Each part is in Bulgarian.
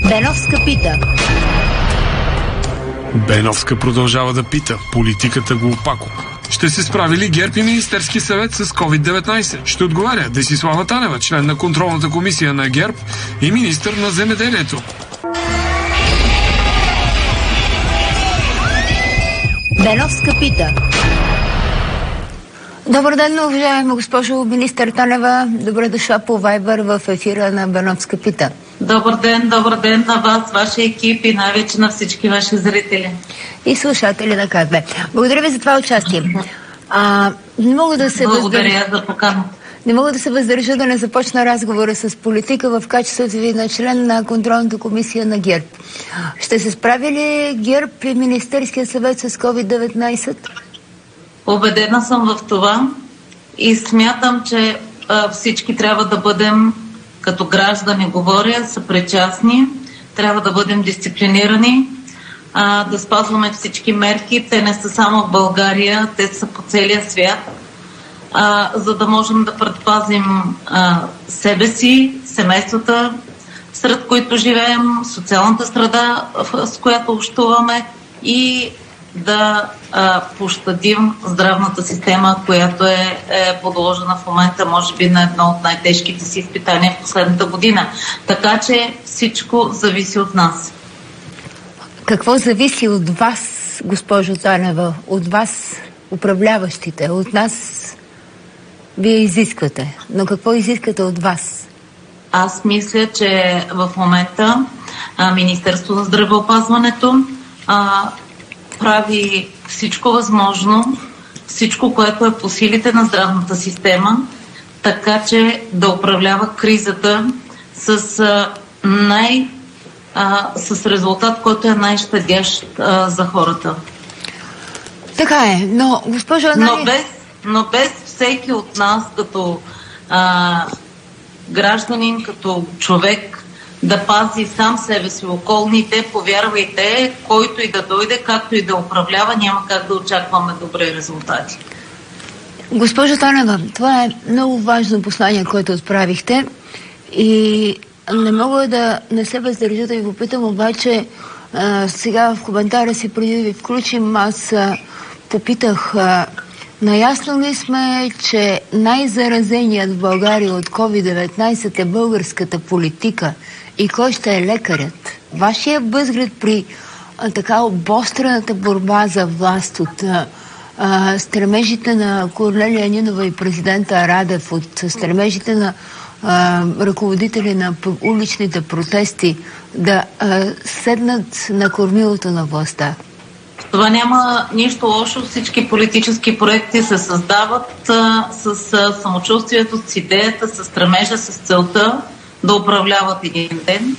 Беновска пита. Беновска продължава да пита. Политиката го опако. Ще се справи ли ГЕРБ и Министерски съвет с COVID-19? Ще отговаря Десислава Танева, член на контролната комисия на ГЕРБ и министър на земеделието. Беновска пита. Добър ден, уважаема госпожо министър Танева. Добре дошла по Вайбър в ефира на Беновска пита. Добър ден на вас, вашия екип и най-вече на всички ваши зрители. И слушатели на КБ. Благодаря ви за това участие. Не мога да се Благодаря за покана. Не мога да се въздържа да не започна разговора с политика в качеството ви на член на контролната комисия на ГЕРБ. Ще се справи ли ГЕРБ и Министерския съвет с COVID-19? Убедена съм в това и смятам, че всички трябва да бъдем, като граждани говоря, съпричастни, трябва да бъдем дисциплинирани, да спазваме всички мерки. Те не са само в България, те са по целия свят, за да можем да предпазим себе си, семействата, сред които живеем, социалната среда, с която общуваме и да пощадим здравната система, която е подложена в момента, може би, на едно от най-тежките си изпитания в последната година. Така че всичко зависи от нас. Какво зависи от вас, госпожо Танева? От вас, управляващите? От нас вие изисквате. Но какво изискате от вас? Аз мисля, че в момента Министерството на здравеопазването прави всичко възможно, всичко, което е по силите на здравната система, така че да управлява кризата с резултат, който е най-щадящ за хората. Така е, но госпожо Но без всеки от нас като гражданин, като човек, да пази сам себе си, околните, повярвайте, който и да дойде, както и да управлява, няма как да очакваме добри резултати. Госпожо Танева, това е много важно послание, което отправихте и не мога да не се въздържа да ви попитам, обаче сега в коментара си, преди да ви включим, аз попитах, наясно ли сме, че най-заразеният в България от COVID-19 е българската политика и кой ще е лекарят? Вашия възглед при така обострената борба за власт от стремежите на Корнелия Нинова и президента Радев, от стремежите на ръководители на уличните протести да седнат на кормилото на властта? Това няма нищо лошо. Всички политически проекти се създават с самочувствието, с идеята, с стремежа, с целта да управляват един ден.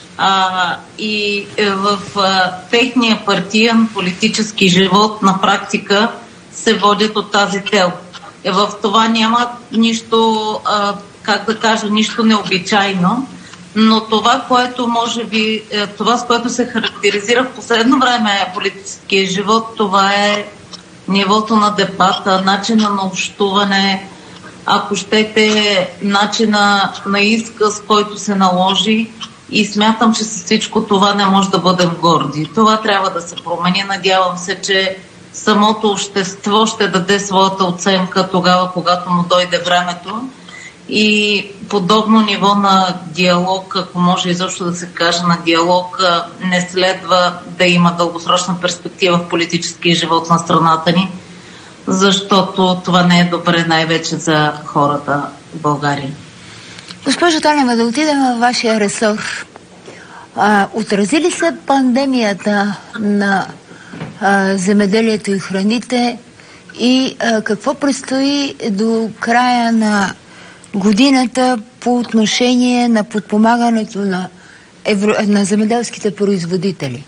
И в техния партиен политически живот на практика се водят от тази цел. В това няма нищо, нищо необичайно, но това, което може би, това, с което се характеризира в последно време политическия живот, това е нивото на дебата, начина на общуване, ако щете, начина на изказ, който се наложи, и смятам, че с всичко това не може да бъдем горди. Това трябва да се промени. Надявам се, че самото общество ще даде своята оценка тогава, когато му дойде времето. И подобно ниво на диалог, ако може изобщо да се каже на диалог, не следва да има дългосрочна перспектива в политическия живот на страната ни, защото това не е добре най-вече за хората в България. Госпожо Танева, да отидем във вашия ресор. Отрази ли се пандемията на земеделието и храните и какво предстои до края на годината по отношение на подпомагането на земеделските производители?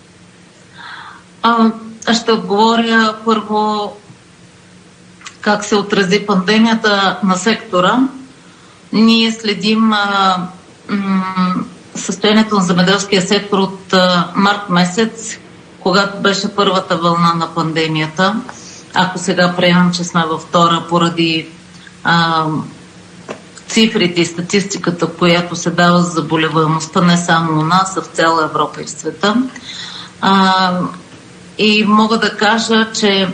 Ще отговоря първо как се отрази пандемията на сектора. Ние следим състоянието на земеделския сектор от март месец, когато беше първата вълна на пандемията. Ако сега приемам, че сме във втора поради цифрите и статистиката, която се дава за заболеваемостта не само у нас, а в цяла Европа и в света. И мога да кажа, че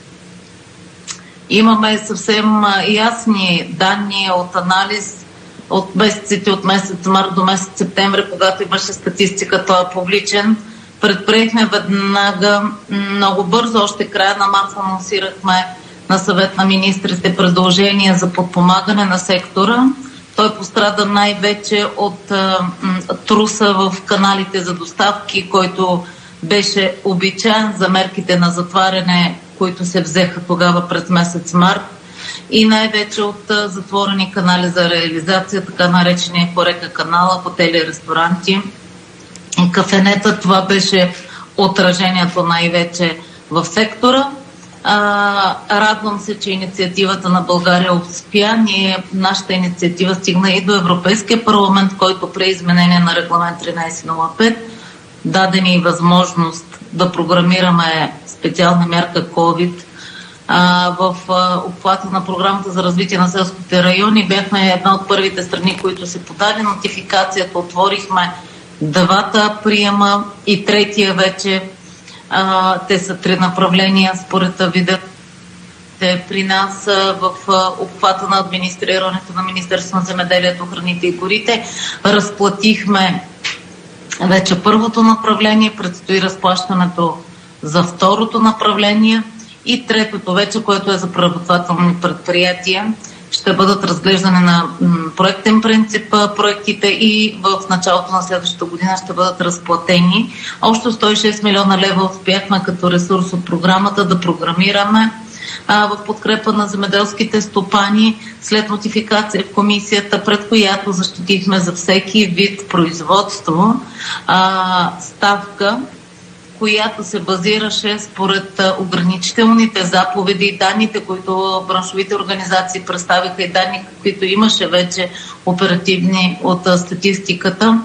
имаме съвсем ясни данни от анализ от месеците, от месец март до месец септември, когато имаше статистика, той е публичен. Предприехме веднага, много бързо, още края на март анонсирахме на съвет на министрите предложения за подпомагане на сектора. Той пострада най-вече от труса в каналите за доставки, който беше обичаен за мерките на затваряне, които се взеха тогава през месец март, и най-вече от затворени канали за реализация, така наречения хорека канала, хотели, ресторанти и кафенета. Това беше отражението най-вече в сектора. Радвам се, че инициативата на България успя. Нашата инициатива стигна и до Европейския парламент, който при изменение на регламент 1305 даде ни възможност да програмираме специална мярка COVID. В обхвата на програмата за развитие на селските райони бяхме една от първите страни, които се подаде нотификацията. Отворихме 2 приема и 3 вече. Те са 3 направления според вида. При нас в обхвата на администрирането на Министерството на земеделието, храните и горите разплатихме вече първото направление, предстои разплащането за второто направление и третото вече, което е за преработвателни предприятия. Ще бъдат разглеждане на проектен принцип проектите и в началото на следващата година ще бъдат разплатени. Общо 106 милиона лева успяхме като ресурс от програмата да програмираме в подкрепа на земеделските стопани след нотификация в комисията, пред която защитихме за всеки вид производство ставка, която се базираше според ограничителните заповеди и данните, които браншовите организации представиха, и данни, които имаше вече оперативни от статистиката.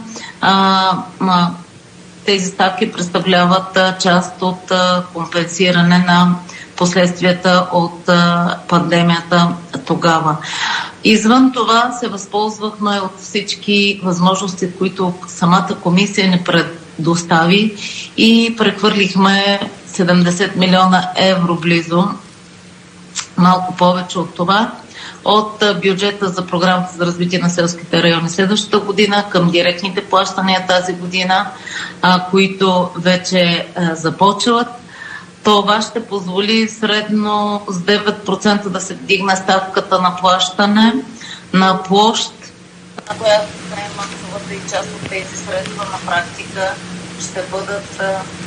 Тези ставки представляват част от компенсиране на последствията от пандемията тогава. Извън това се възползвахме от всички възможности, които самата комисия ни предостави, и прехвърлихме 70 милиона евро близо, малко повече от това, от бюджета за програмата за развитие на селските райони следващата година към директните плащания тази година, които вече започват. Това ще позволи средно с 9% да се вдигне ставката на плащане на площ, на която масовата и част от тези средства на практика ще бъдат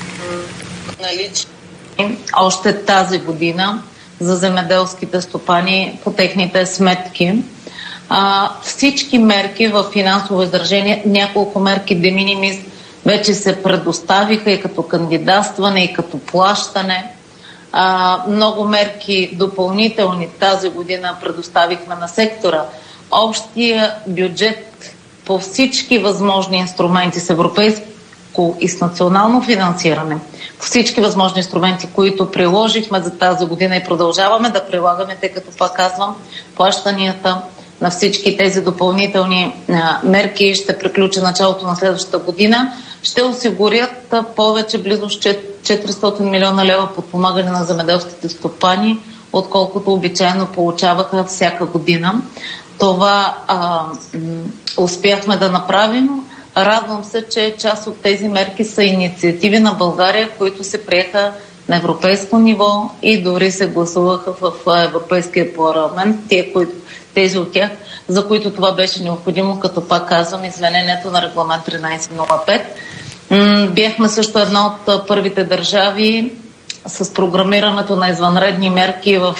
налични още тази година за земеделските стопани по техните сметки. Всички мерки в финансово изражение, няколко мерки de minimis вече се предоставиха и като кандидатстване, и като плащане. Много мерки допълнителни тази година предоставихме на сектора. Общия бюджет по всички възможни инструменти с европейско и с национално финансиране, по всички възможни инструменти, които приложихме за тази година и продължаваме да прилагаме, тъй като, пак казвам, плащанията на всички тези допълнителни мерки ще приключи началото на следващата година, ще осигурят повече, близо 400 милиона лева подпомагане на земеделските стопани, отколкото обичайно получаваха всяка година. Това успяхме да направим. Радвам се, че част от тези мерки са инициативи на България, които се приеха на европейско ниво и дори се гласуваха в Европейския парламент, тези от тях, за които това беше необходимо, като пак казвам, изменението на регламент 1305. Бяхме също една от първите държави с програмирането на извънредни мерки в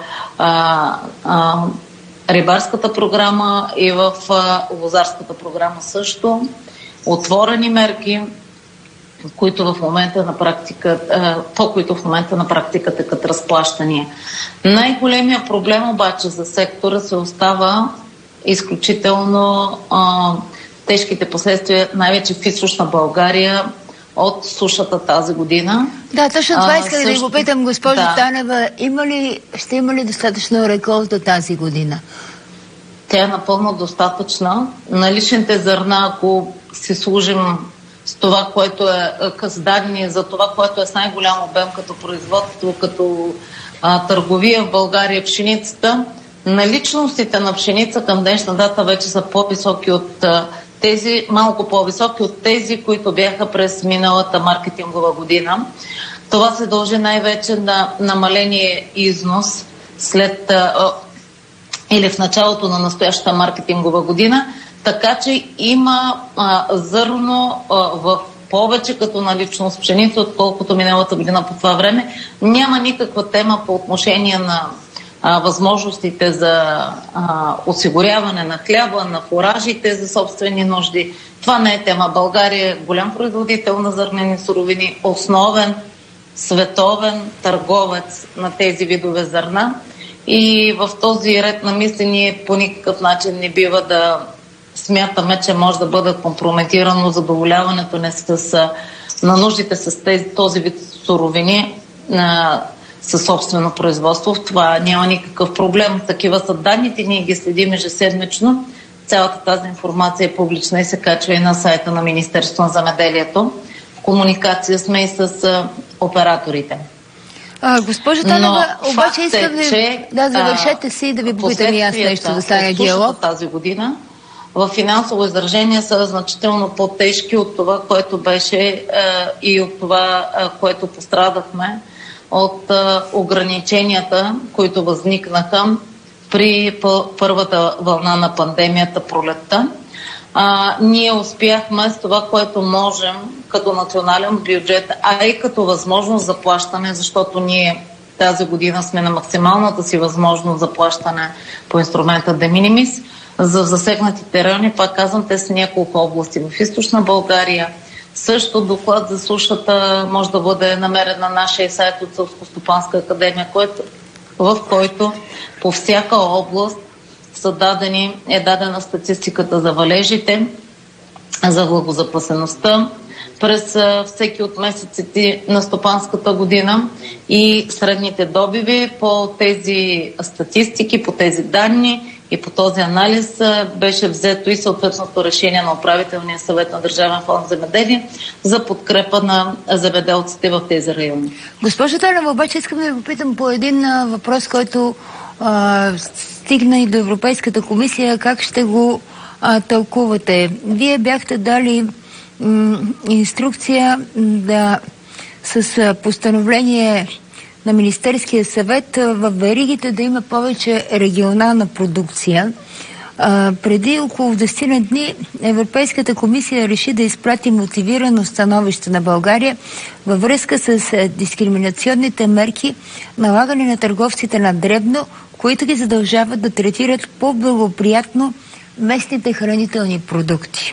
рибарската програма и в лозарската програма също. Отворени мерки, които в момента на практика, по които в момента на практика текат разплащания. Най-големият проблем обаче за сектора се остава изключително тежките последствия, най-вече в източна България, от сушата тази година. Да, точно това исках да ви попитам, госпожо Танева. Ще има ли достатъчно реколта тази година? Тя е напълно достатъчна. Наличните зърна, ако си служим с това, което е с данни за това, което е с най-голям обем като производство, като търговия в България, пшеницата, наличностите на пшеница към днешна дата вече са по-високи от тези, малко по-високи от тези, които бяха през миналата маркетингова година. Това се дължи най-вече на намаление износ след или в началото на настоящата маркетингова година, така че има зърно в повече като наличност пшеница, отколкото миналата година по това време. Няма никаква тема по отношение на възможностите за осигуряване на хляба, на фуражите за собствени нужди. Това не е тема. България е голям производител на зърнени суровини, основен световен търговец на тези видове зърна. И в този ред на мисли ние по никакъв начин не бива да смятаме, че може да бъде компрометирано задоволяването не на нуждите с този вид суровини със собствено производство. В това няма никакъв проблем. Такива са данните, ние ги следим ежеседмично. Цялата тази информация е публична и се качва и на сайта на Министерството на земеделието. В комуникация сме и с операторите. Госпожо Танева, обаче искам да завършете си и да ви попитам и аз нещо за стане диалог. Тази година в финансово изражение са значително по-тежки от това, което беше и от това, което пострадахме от ограниченията, които възникнаха при първата вълна на пандемията пролетта. Ние успяхме с това, което можем като национален бюджет, а и като възможност за плащане, защото ние тази година сме на максималната си възможност за плащане по инструмента de minimis. За засегнатите райони, пак казвам, те са няколко области в източна България. Също доклад за сушата може да бъде намерен на нашия сайт от Селскостопанска академия, в който по всяка област е дадена статистиката за валежите, за влагозапасеността през всеки от месеците на стопанската година и средните добиви. По тези статистики, по тези данни и по този анализ беше взето и съответното решение на управителния съвет на Държавен фонд земеделие за подкрепа на земеделците в тези райони. Госпожо Танева, обаче искам да ви попитам по един въпрос, който стигна и до Европейската комисия. Как ще го тълкувате? Вие бяхте дали инструкция с постановление на Министерския съвет в веригите да има повече регионална продукция. Преди около 10 дни Европейската комисия реши да изпрати мотивирано становище на България във връзка с дискриминационните мерки, налагани на търговците на дребно, които ги задължават да третират по-благоприятно местните хранителни продукти.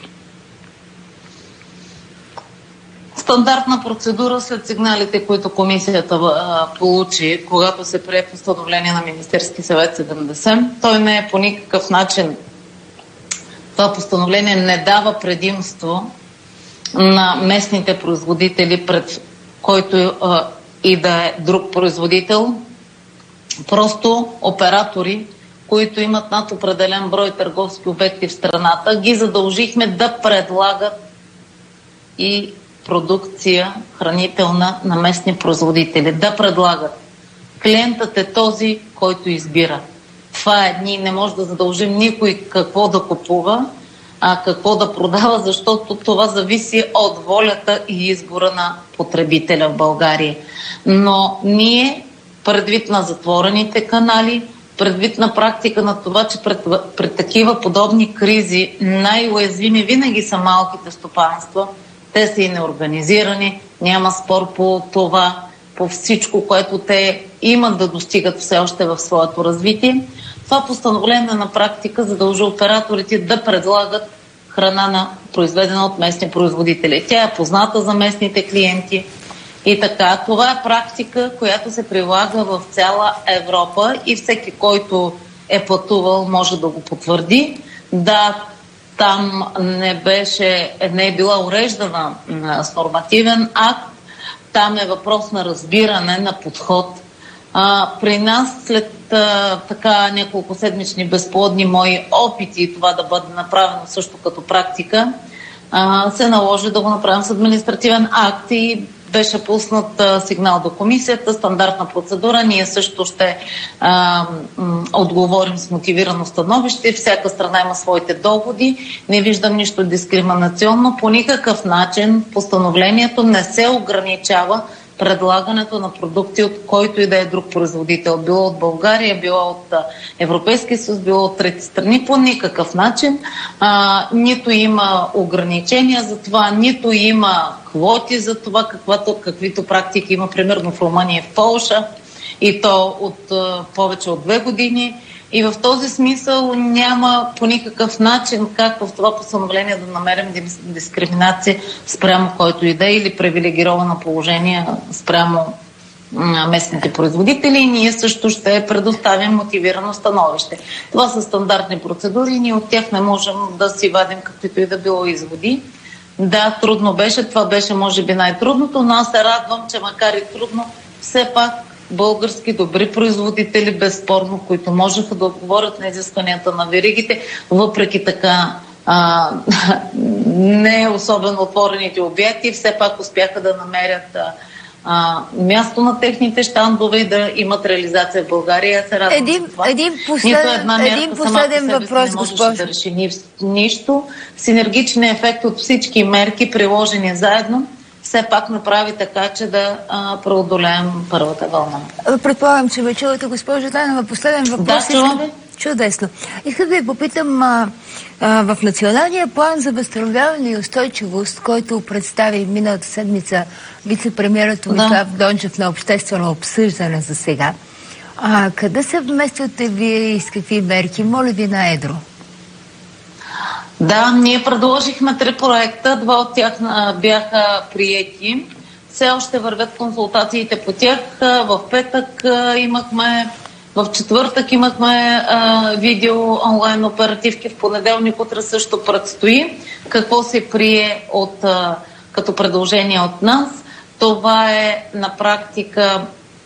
Стандартна процедура след сигналите, които комисията получи, когато се прие постановление на Министерски съвет 70. Той не е по никакъв начин, това постановление не дава предимство на местните производители пред който и да е друг производител. Просто оператори, които имат над определен брой търговски обекти в страната, ги задължихме да предлагат и продукция хранителна на местни производители. Да предлагат. Клиентът е този, който избира. Това е, ние не може да задължим никой какво да купува, а какво да продава, защото това зависи от волята и избора на потребителя в България. Но ние, предвид на затворените канали, предвид на практика на това, че пред такива подобни кризи най-уязвими винаги са малките стопанства, те са и неорганизирани, няма спор по това, по всичко, което те имат да достигат все още в своето развитие. Това постановление на практика задължи операторите да предлагат храна произведена от местни производители. Тя е позната за местните клиенти и така. Това е практика, която се прилага в цяла Европа и всеки, който е пътувал, може да го потвърди. Да, там не е била уреждана с нормативен акт, там е въпрос на разбиране, на подход При нас след така няколко седмични безплодни мои опити това да бъде направено също като практика, се наложи да го направим с административен акт и беше пуснат сигнал до комисията, стандартна процедура. Ние също ще отговорим с мотивирано становище. Всяка страна има своите доводи. Не виждам нищо дискриминационно. По никакъв начин постановлението не се ограничава предлагането на продукти от който и да е друг производител. Било от България, било от Европейския съюз, било от трети страни. По никакъв начин. Нито има ограничения за това, нито има квоти за това, каквито практики има, примерно в Румъния и в Полша, и то от повече от 2 години. И в този смисъл няма по никакъв начин как в това постановление да намерим дискриминация спрямо който и да е или привилегировано положение спрямо местните производители. И ние също ще предоставим мотивирано становище. Това са стандартни процедури и ние от тях не можем да си вадим каквито и да било изводи. Да, трудно беше. Това беше може би най-трудното, но аз се радвам, че макар и трудно, все пак български добри производители, безспорно, които можеха да отговорят на изискванията на веригите, въпреки така не особено отворените обекти, все пак успяха да намерят място на техните щандове и да имат реализация в България. Се радвам един последен въпрос, госпожо. Да реши нищо. Синергичният ефект от всички мерки, приложени заедно, все пак направи така, че да преодолеем първата вълна. Предполагам, че ме чувате, госпожо Танева. Последен въпрос. Да, чудесно. Искам да ви попитам в Националния план за възстановяване и устойчивост, който представи миналата седмица вице-премиерът Томислав Дончев на обществено обсъждане за сега. Къде се вмествате вие и с какви мерки? Моля ви на едро. Да, ние предложихме 3 проекта, 2 от тях бяха приети. Все още вървят консултациите по тях. В петък в четвъртък имахме видео онлайн оперативки, в понеделник, утре също предстои. Какво се прие като предложение от нас? Това е на практика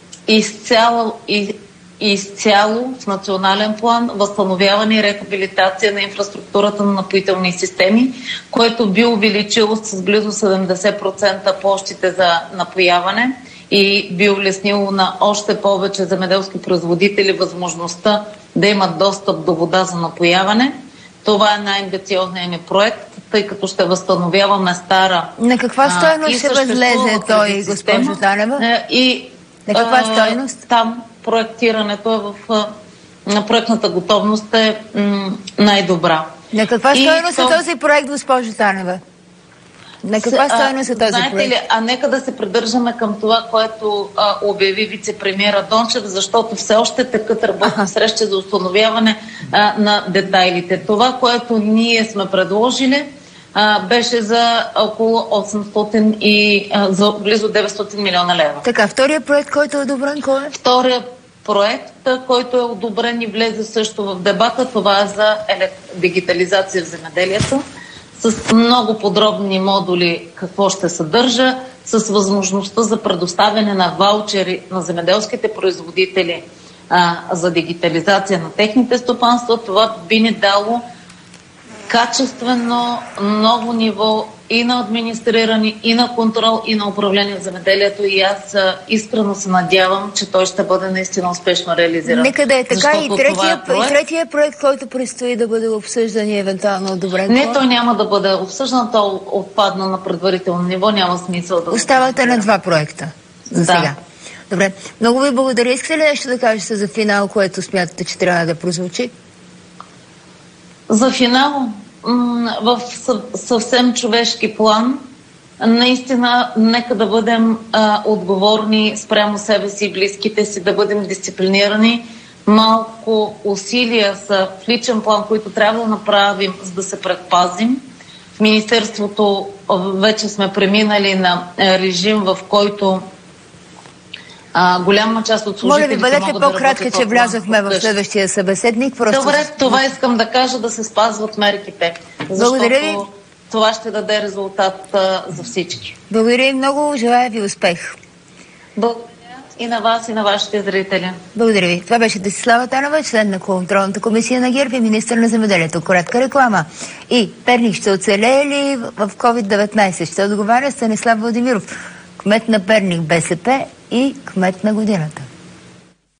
изцяло в национален план възстановяване и рехабилитация на инфраструктурата на напоителни системи, което би увеличило с близо 70% площите за напояване и би улеснило на още повече земеделски производители възможността да имат достъп до вода за напояване. Това е най-амбициозният ни проект, тъй като ще възстановяваме стара... На каква стойност ще възлезе той, госпожо Танева? На каква стойност? Там проектирането на проектната готовност е най-добра. На каква стойност е този проект, госпожо Танева? На каква стойност е този проект? Знаете ли, нека да се придържаме към това, което обяви вице-премиера Дончев, защото все още текат работни срещи за установяване на детайлите. Това, което ние сме предложили, беше за около 800 и за близо 900 милиона лева. Така, втория проект, който е одобрен, кой е? Вторият проект, който е одобрен и влезе също в дебата, това е за дигитализация в земеделието, с много подробни модули какво ще съдържа, с възможността за предоставяне на ваучери на земеделските производители за дигитализация на техните стопанства. Това би ни дало качествено ново ниво и на администриране, и на контрол, и на управление в земеделието, и аз искрено се надявам, че той ще бъде наистина успешно реализиран. Нека да е така. И третия проект, който предстои да бъде обсъждан и евентуално одобрен. Не, той няма да бъде обсъждан, той отпадна на предварително ниво, няма смисъл да... Оставате на 2 проекта за сега. Добре, много ви благодаря. Искате ли нещо да кажете за финал, което смятате, че трябва да прозвучи? За финал, в съвсем човешки план, наистина нека да бъдем отговорни спрямо себе си и близките си, да бъдем дисциплинирани. Малко усилия са в личен план, които трябва да направим, за да се предпазим. В Министерството вече сме преминали на режим, в който голяма част от служителите... Моля ви, бъдете по-кратка, че влязохме в следващия събеседник. Добре, това искам да кажа, да се спазват мерките. Благодаря ви. Това ще даде резултат за всички. Благодаря ви много, желая ви успех. Благодаря. и на вас, и на вашите зрители. Благодаря ви. Това беше Десислава Танева, член на контролната комисия на ГЕРБ и министър на земеделието. Коротка реклама. И Перник ще оцелее ли в COVID-19? Ще отговаря Станислав Владимиров, кмет на Перник БСП и кмет на годината.